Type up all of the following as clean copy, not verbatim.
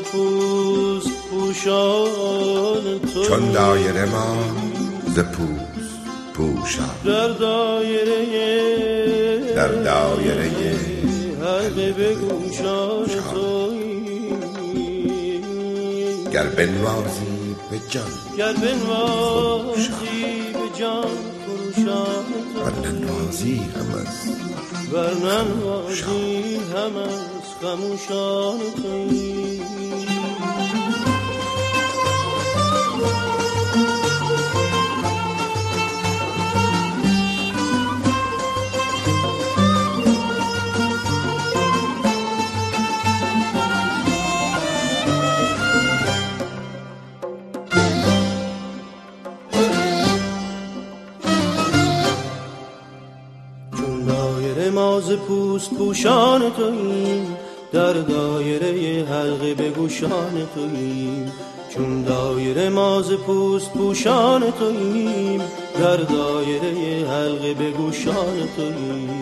پوست پوشان توییم، چون دایره ما ز پوست پوشان، در دایره حلقه به گوشان توییم. گر بنوازی به جان، گر بنوازی به جان فروشان ور ننوازی هم از ور ننوازی هم از خموشان توییم. ما ز پوست پوشان توییم، در دایره حلقه به گوشان توییم. چون دایره ما ز پوست پوشان توییم، در دایره حلقه به گوشان توییم.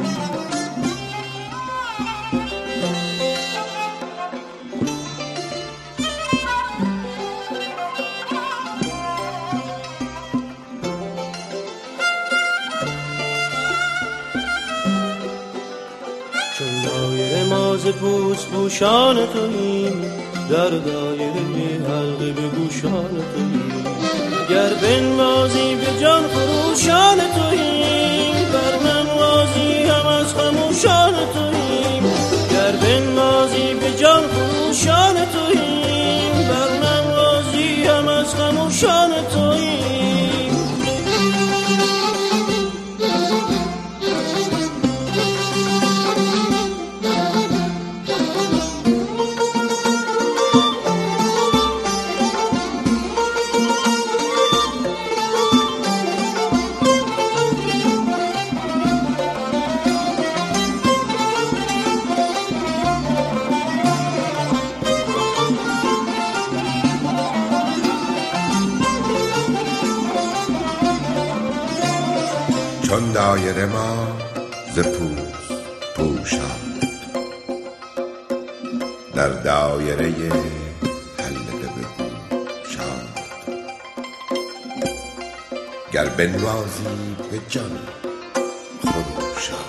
چون دایره ما ز پوست پوشان توییم، در دایره حلقه به گوشان توییم. گر بنوازی به جان فروشان توییم، ور ننوازی هم از خموشان توییم. گر بنوازی به جان فروشان توییم، ور ننوازی هم از خموشان توییم. چون دایره ما ز پوست پوشان، در دایره حلقه به گوشان. گر بنوازی به جان خروشان،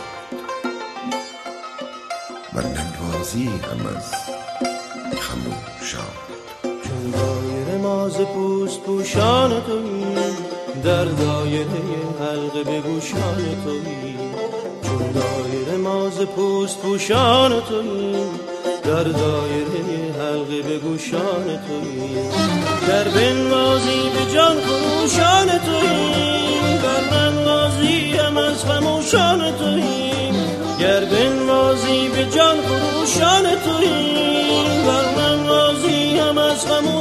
ور ننوازی هم از خموشان. چون دایره ما ز پوست پوشان توییم، در دایره حلقه به گوشان توییم. چون دایره ما ز پوست پوشان توییم، در دایره حلقه به گوشان توییم. گر بنوازی به جان فروشان توییم، ور ننوازی هم از خموشان توییم. گر بنوازی به جان فروشان توییم، ور ننوازی هم از خموشان